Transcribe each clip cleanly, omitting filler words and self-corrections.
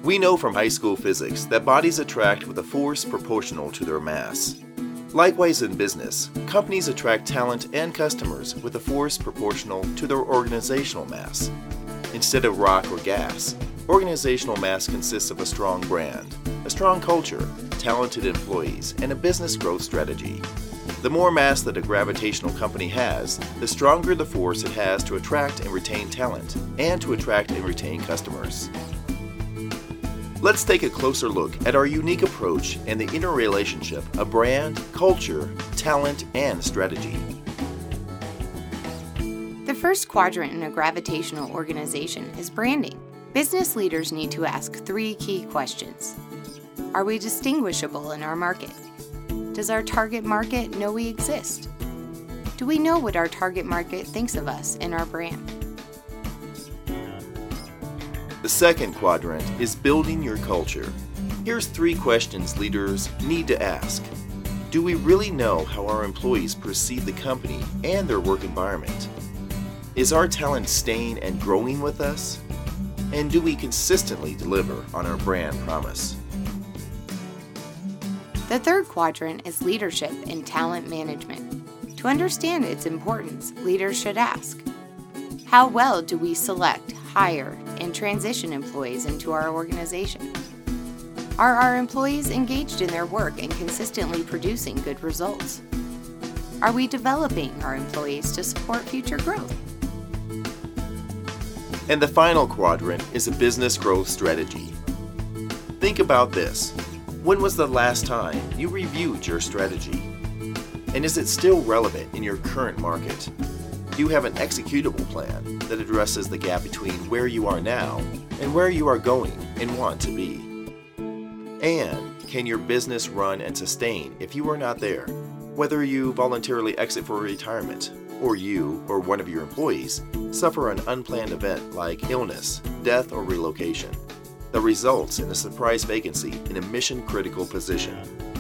We know from high school physics that bodies attract with a force proportional to their mass. Likewise in business, companies attract talent and customers with a force proportional to their organizational mass. Instead of rock or gas, organizational mass consists of a strong brand, a strong culture, talented employees, and a business growth strategy. The more mass that a gravitational company has, the stronger the force it has to attract and retain talent, and to attract and retain customers. Let's take a closer look at our unique approach and the interrelationship of brand, culture, talent, and strategy. The first quadrant in a gravitational organization is branding. Business leaders need to ask 3 key questions. Are we distinguishable in our market? Does our target market know we exist? Do we know what our target market thinks of us and our brand? The second quadrant is building your culture. Here's 3 questions leaders need to ask. Do we really know how our employees perceive the company and their work environment? Is our talent staying and growing with us? And do we consistently deliver on our brand promise? The third quadrant is leadership and talent management. To understand its importance, leaders should ask, how well do we select, hire, and transition employees into our organization? Are our employees engaged in their work and consistently producing good results? Are we developing our employees to support future growth? And the final quadrant is a business growth strategy. Think about this. When was the last time you reviewed your strategy? And is it still relevant in your current market? Do you have an executable plan that addresses the gap between where you are now and where you are going and want to be? And can your business run and sustain if you are not there? Whether you voluntarily exit for retirement, or you or one of your employees suffer an unplanned event like illness, death, or relocation that results in a surprise vacancy in a mission-critical position.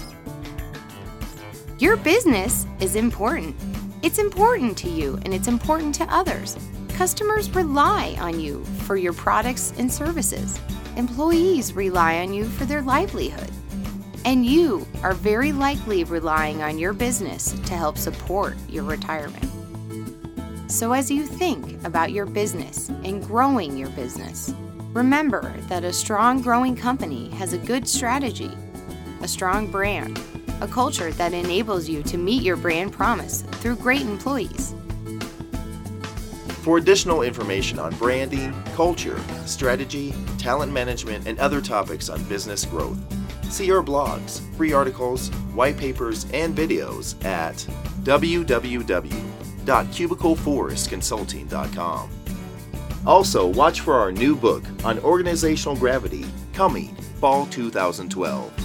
Your business is important. It's important to you and it's important to others. Customers rely on you for your products and services. Employees rely on you for their livelihood. And you are very likely relying on your business to help support your retirement. So as you think about your business and growing your business, remember that a strong growing company has a good strategy, a strong brand, a culture that enables you to meet your brand promise through great employees. For additional information on branding, culture, strategy, talent management, and other topics on business growth, see our blogs, free articles, white papers, and videos at www.cubicleforestconsulting.com. Also, watch for our new book on organizational gravity coming fall 2012.